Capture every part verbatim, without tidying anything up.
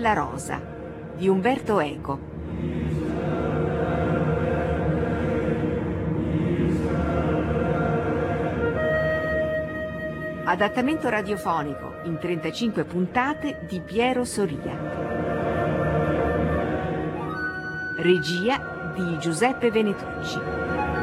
della rosa di Umberto Eco. Adattamento radiofonico in trentacinque puntate di Piero Soria. Regia di Giuseppe Venetucci.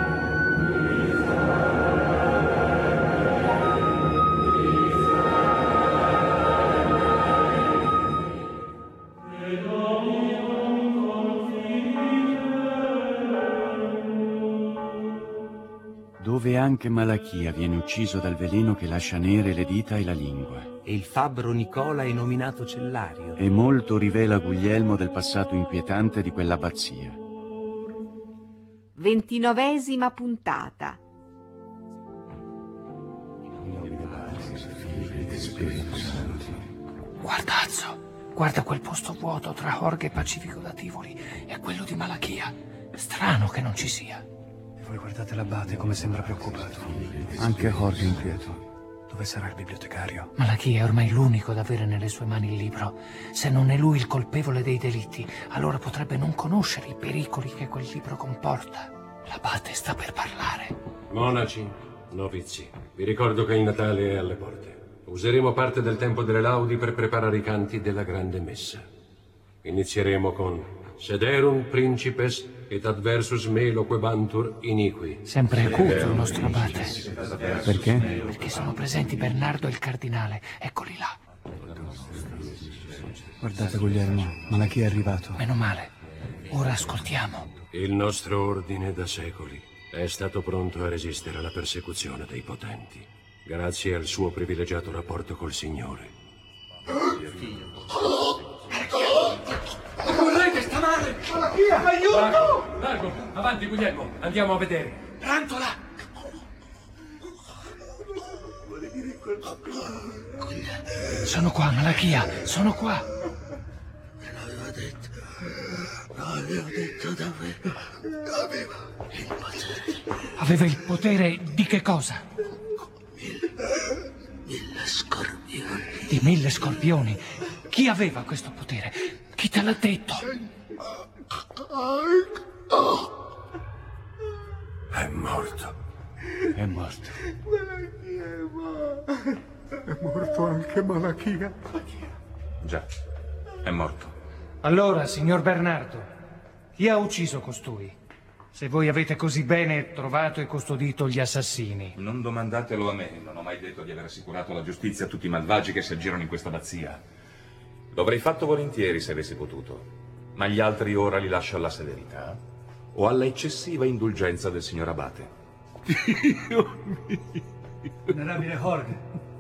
Dove anche Malachia viene ucciso dal veleno che lascia nere le dita e la lingua. E il fabbro Nicola è nominato cellario. E molto rivela Guglielmo del passato inquietante di quell'abbazia. Ventinovesima puntata. Guarda, Azzo, guarda quel posto vuoto tra Jorge e Pacifico da Tivoli e quello di Malachia. Strano che non ci sia. Voi guardate l'abate come sembra preoccupato. Anche Jorge inquieto. Dove sarà il bibliotecario? Malachia è ormai l'unico ad avere nelle sue mani il libro. Se non è lui il colpevole dei delitti, allora potrebbe non conoscere i pericoli che quel libro comporta. L'abate sta per parlare. Monaci, novizi, vi ricordo che il Natale è alle porte. Useremo parte del tempo delle laudi per preparare i canti della grande messa. Inizieremo con Sederum principes et adversus me loquebantur iniqui. Sempre acuto il nostro abate. Perché? Perché sono presenti Bernardo e il cardinale. Eccoli là. Guardate, Guglielmo, Malachia è arrivato. Meno male. Ora ascoltiamo. Il nostro ordine da secoli è stato pronto a resistere alla persecuzione dei potenti, grazie al suo privilegiato rapporto col Signore. Correte, sta male! Malachia, aiuto! Largo, largo, avanti Guglielmo, andiamo a vedere. Rantola! Sono qua, Malachia, sono qua. Me l'aveva detto. L'aveva detto davvero. Aveva il potere. Aveva il potere di che cosa? Mille, mille scorpioni. Di mille scorpioni. Chi aveva questo potere? Chi te l'ha detto? È morto. È morto. Malachia, è morto anche Malachia. Già, è morto. Allora, signor Bernardo, chi ha ucciso costui? Se voi avete così bene trovato e custodito gli assassini. Non domandatelo a me, non ho mai detto di aver assicurato la giustizia a tutti i malvagi che si aggirano in questa abbazia. Lo avrei fatto volentieri se avessi potuto, ma gli altri ora li lascio alla severità o alla eccessiva indulgenza del signor abate. Dio mio! Venerabile Jorge.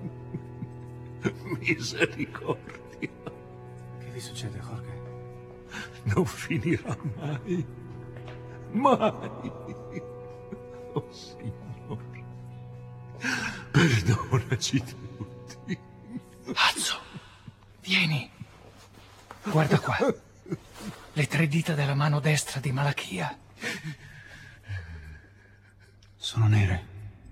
Misericordia. Che vi succede, Jorge? Non finirà mai. Mai. Oh Signore, perdonaci tutti. Azzo, vieni. Guarda qua. Le tre dita della mano destra di Malachia. Sono nere.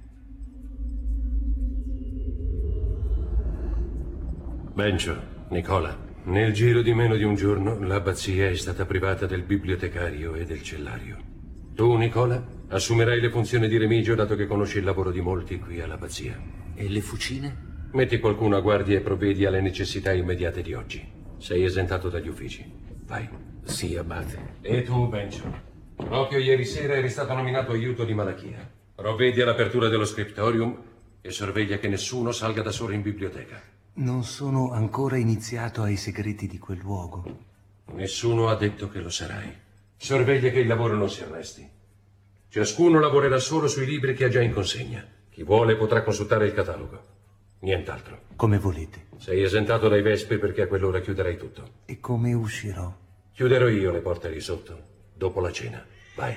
Bencio, Nicola, nel giro di meno di un giorno l'abbazia è stata privata del bibliotecario e del cellario. Tu, Nicola, assumerai le funzioni di Remigio dato che conosci il lavoro di molti qui all'abbazia. E le fucine? Metti qualcuno a guardia e provvedi alle necessità immediate di oggi. Sei esentato dagli uffici. Vai. Sì, abate. E tu, Bencio? Proprio ieri sera eri stato nominato aiuto di Malachia. Provvedi all'apertura dello scriptorium e sorveglia che nessuno salga da solo in biblioteca. Non sono ancora iniziato ai segreti di quel luogo. Nessuno ha detto che lo sarai. Sorveglia che il lavoro non si arresti. Ciascuno lavorerà solo sui libri che ha già in consegna. Chi vuole potrà consultare il catalogo. Nient'altro. Come volete. Sei esentato dai vespri perché a quell'ora chiuderai tutto. E come uscirò? Chiuderò io le porte lì sotto, dopo la cena. Vai.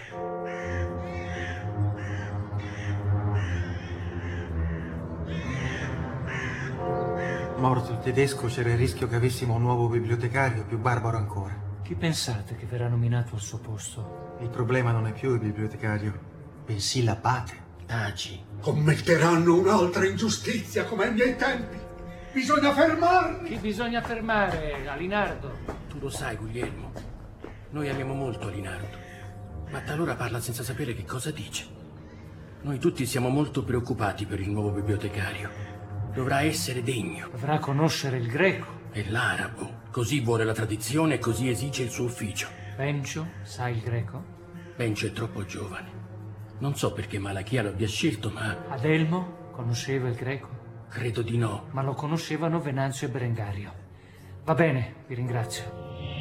Morto il tedesco, c'era il rischio che avessimo un nuovo bibliotecario, più barbaro ancora. Chi pensate che verrà nominato al suo posto? Il problema non è più il bibliotecario, bensì l'abate. Taci. Commetteranno un'altra ingiustizia come ai miei tempi. Bisogna fermarli. Chi bisogna fermare, Alinardo? Tu lo sai, Guglielmo. Noi amiamo molto Linardo, ma talora parla senza sapere che cosa dice. Noi tutti siamo molto preoccupati per il nuovo bibliotecario. Dovrà essere degno. Dovrà conoscere il greco. E l'arabo. Così vuole la tradizione e così esige il suo ufficio. Bencio, sa il greco? Bencio è troppo giovane. Non so perché Malachia lo abbia scelto, ma... Adelmo conosceva il greco? Credo di no. Ma lo conoscevano Venanzio e Berengario. Va bene, vi ringrazio.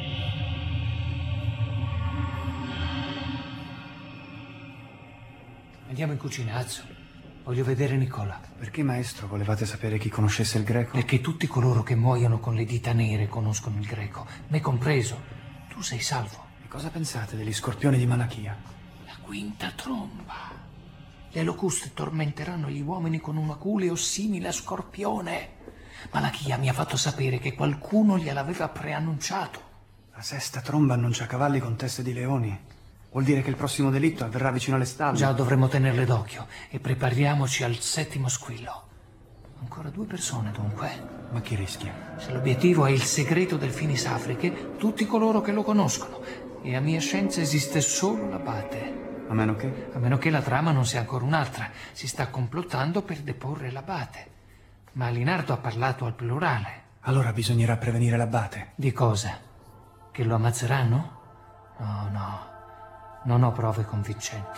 Andiamo in cucina, Azzo. Voglio vedere Nicola. Perché, maestro, volevate sapere chi conoscesse il greco? Perché tutti coloro che muoiono con le dita nere conoscono il greco, me compreso. Tu sei salvo. E cosa pensate degli scorpioni di Malachia? La quinta tromba. Le locuste tormenteranno gli uomini con un aculeo simile a scorpione. Malachia mi ha fatto sapere che qualcuno gliel'aveva preannunciato. La sesta tromba annuncia cavalli con teste di leoni. Vuol dire che il prossimo delitto avverrà vicino alle stalle. Già, dovremmo tenerle d'occhio e prepariamoci al settimo squillo. Ancora due persone, dunque. Ma chi rischia? Se l'obiettivo è il segreto del Finis Africae, tutti coloro che lo conoscono. E a mia scienza esiste solo l'abate. A meno che? A meno che la trama non sia ancora un'altra. Si sta complottando per deporre l'abate. Ma Linardo ha parlato al plurale. Allora bisognerà prevenire l'abate. Di cosa? Che lo ammazzeranno? No, no. Non ho prove convincenti.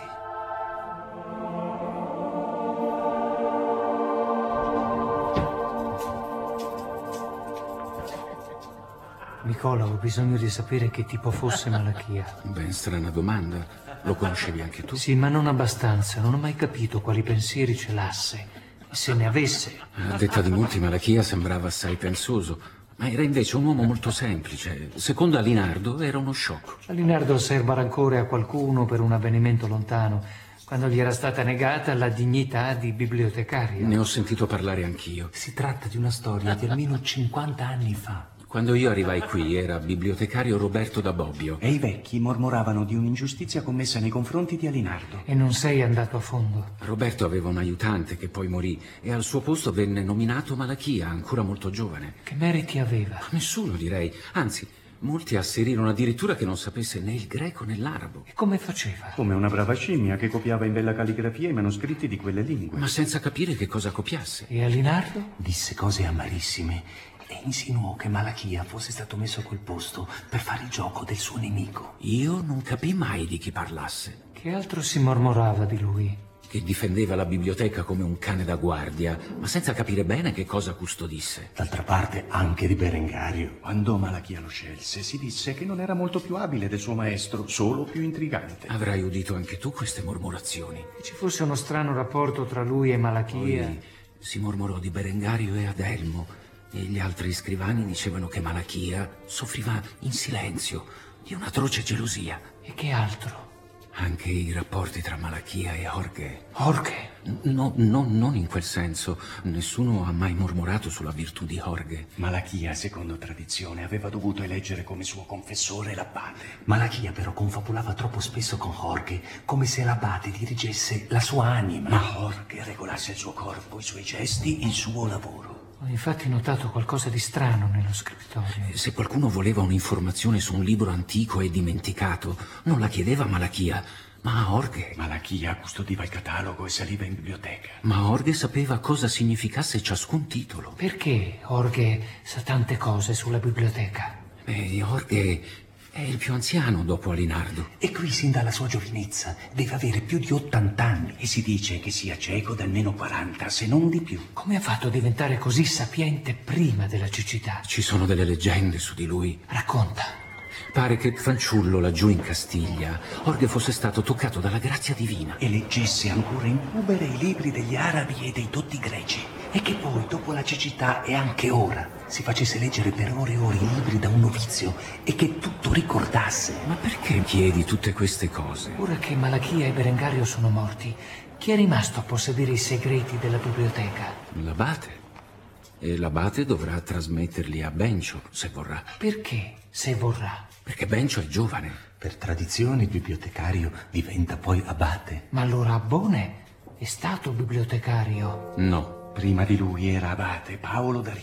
Nicola, ho bisogno di sapere che tipo fosse Malachia. Ben strana domanda. Lo conoscevi anche tu? Sì, ma non abbastanza. Non ho mai capito quali pensieri celasse. E se ne avesse. A detta di molti, Malachia sembrava assai pensoso, ma era invece un uomo molto semplice. Secondo Alinardo era uno sciocco. Alinardo serba rancore a qualcuno per un avvenimento lontano, quando gli era stata negata la dignità di bibliotecario. Ne ho sentito parlare anch'io. Si tratta di una storia di almeno cinquanta anni fa. Quando io arrivai qui era bibliotecario Roberto da Bobbio. E i vecchi mormoravano di un'ingiustizia commessa nei confronti di Alinardo. E non sei andato a fondo? Roberto aveva un aiutante che poi morì e al suo posto venne nominato Malachia, ancora molto giovane. Che meriti aveva? Nessuno, direi. Anzi, molti asserirono addirittura che non sapesse né il greco né l'arabo. E come faceva? Come una brava scimmia che copiava in bella calligrafia i manoscritti di quelle lingue. Ma senza capire che cosa copiasse. E Alinardo? Disse cose amarissime e insinuò che Malachia fosse stato messo a quel posto per fare il gioco del suo nemico. Io non capii mai di chi parlasse. Che altro si mormorava di lui? Che difendeva la biblioteca come un cane da guardia, ma senza capire bene che cosa custodisse. D'altra parte anche di Berengario. Quando Malachia lo scelse, si disse che non era molto più abile del suo maestro, solo più intrigante. Avrai udito anche tu queste mormorazioni. Che ci fosse uno strano rapporto tra lui e Malachia. Poi si mormorò di Berengario e Adelmo, e gli altri scrivani dicevano che Malachia soffriva in silenzio di un'atroce gelosia. E che altro? Anche i rapporti tra Malachia e Jorge. Jorge? No, no, non in quel senso. Nessuno ha mai mormorato sulla virtù di Jorge. Malachia, secondo tradizione, aveva dovuto eleggere come suo confessore l'abate. Malachia però confabulava troppo spesso con Jorge, come se l'abate dirigesse la sua anima. Ma Jorge regolasse il suo corpo, i suoi gesti, il suo lavoro. Ho infatti notato qualcosa di strano nello scrittoio. Se qualcuno voleva un'informazione su un libro antico e dimenticato, non la chiedeva a Malachia, ma a Jorge. Malachia custodiva il catalogo e saliva in biblioteca. Ma Jorge sapeva cosa significasse ciascun titolo. Perché Jorge sa tante cose sulla biblioteca? Beh, Jorge è il più anziano dopo Alinardo. E qui, sin dalla sua giovinezza, deve avere più di ottanta anni. E si dice che sia cieco da almeno quaranta, se non di più. Come ha fatto a diventare così sapiente prima della cecità? Ci sono delle leggende su di lui. Racconta. Pare che fanciullo laggiù in Castiglia Jorge fosse stato toccato dalla grazia divina e leggesse ancora in pubere i libri degli arabi e dei dotti greci, e che poi, dopo la cecità e anche ora, si facesse leggere per ore e ore i libri da un novizio e che tutto ricordasse. Ma perché chiedi tutte queste cose? Ora che Malachia e Berengario sono morti, chi è rimasto a possedere i segreti della biblioteca? L'abate. E l'abate dovrà trasmetterli a Bencio, se vorrà. Perché, se vorrà? Perché Bencio è giovane. Per tradizione il bibliotecario diventa poi abate. Ma allora Abbone è stato bibliotecario? No. Prima di lui era abate Paolo da Rimini.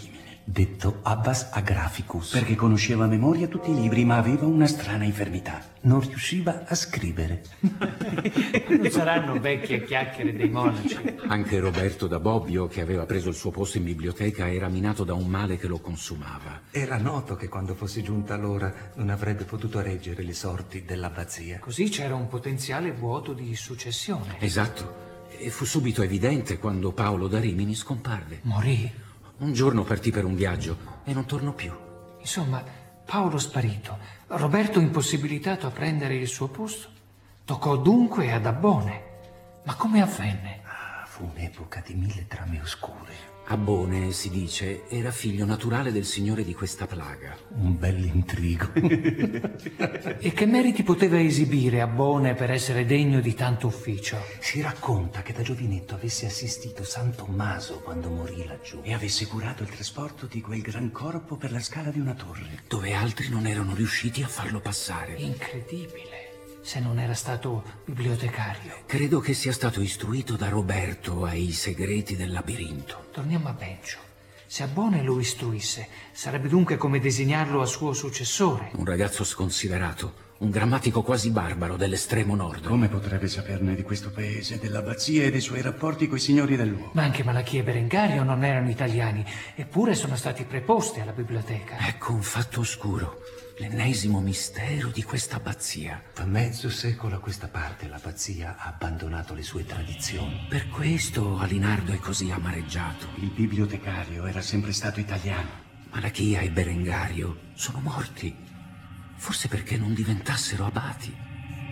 detto Abbas Agraphicus, perché conosceva a memoria tutti i libri, ma aveva una strana infermità. Non riusciva a scrivere. Non saranno vecchie chiacchiere dei monaci. Anche Roberto da Bobbio, che aveva preso il suo posto in biblioteca, era minato da un male che lo consumava. Era noto che quando fosse giunta l'ora non avrebbe potuto reggere le sorti dell'abbazia. Così c'era un potenziale vuoto di successione. Esatto. E fu subito evidente quando Paolo da Rimini scomparve. Morì. Un giorno partì per un viaggio e non tornò più. Insomma, Paolo sparito, Roberto impossibilitato a prendere il suo posto. Toccò dunque ad Abbone. Ma come avvenne? Ah, fu un'epoca di mille trame oscure. Abbone, si dice, era figlio naturale del signore di questa plaga. Un bell'intrigo. E che meriti poteva esibire Abbone per essere degno di tanto ufficio? Si racconta che da giovinetto avesse assistito San Tommaso quando morì laggiù e avesse curato il trasporto di quel gran corpo per la scala di una torre, dove altri non erano riusciti a farlo passare. Incredibile. Se non era stato bibliotecario. Credo che sia stato istruito da Roberto ai segreti del labirinto. Torniamo a Bencio. Se Abbone lo istruisse, sarebbe dunque come designarlo a suo successore. Un ragazzo sconsiderato, un grammatico quasi barbaro dell'estremo nord. Come potrebbe saperne di questo paese, dell'abbazia e dei suoi rapporti coi signori del luogo? Ma anche Malachia e Berengario non erano italiani, eppure sono stati preposti alla biblioteca. Ecco un fatto oscuro. L'ennesimo mistero di questa abbazia. Da mezzo secolo a questa parte l'abbazia ha abbandonato le sue tradizioni. Per questo Alinardo è così amareggiato. Il bibliotecario era sempre stato italiano. Malachia e Berengario sono morti. Forse perché non diventassero abati.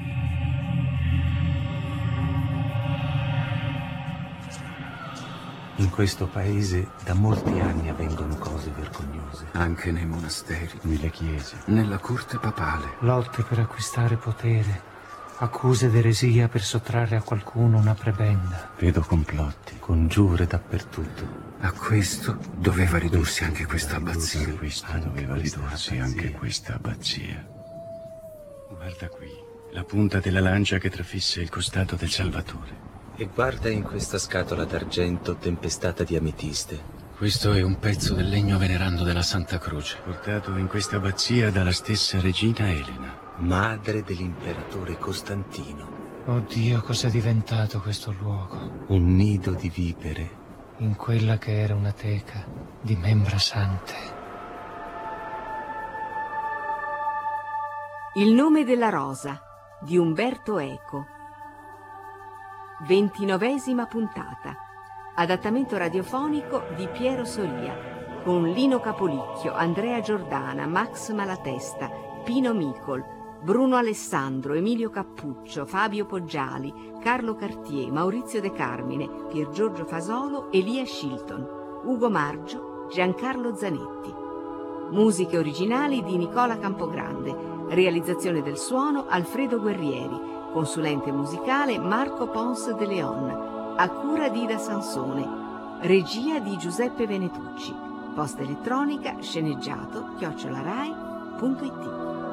In questo paese da molti anni avvengono cose vergognose. Anche nei monasteri. Nelle chiese. Nella corte papale. Lotte per acquistare potere. Accuse d'eresia per sottrarre a qualcuno una prebenda. Vedo complotti, congiure dappertutto. A questo doveva ridursi anche questa abbazia. Questo doveva ridursi anche questa abbazia. Guarda qui, la punta della lancia che trafisse il costato del Salvatore. E guarda in questa scatola d'argento tempestata di ametiste. Questo è un pezzo del legno venerando della Santa Croce. Portato in questa abbazia dalla stessa regina Elena. Madre dell'imperatore Costantino. Oddio, cos'è diventato questo luogo? Un nido di vipere. In quella che era una teca di membra sante. Il nome della rosa di Umberto Eco. Ventinovesima puntata. Adattamento radiofonico di Piero Soria, con Lino Capolicchio, Andrea Giordana, Max Malatesta, Pino Micol, Bruno Alessandro, Emilio Cappuccio, Fabio Poggiali, Carlo Cartier, Maurizio De Carmine, Pier Giorgio Fasolo, Elia Shilton, Ugo Margio, Giancarlo Zanetti. Musiche originali di Nicola Campogrande. Realizzazione del suono Alfredo Guerrieri. Consulente musicale Marco Pons de Leon, a cura di Ida Sansone, regia di Giuseppe Venetucci, posta elettronica sceneggiato chiocciolarai punto it.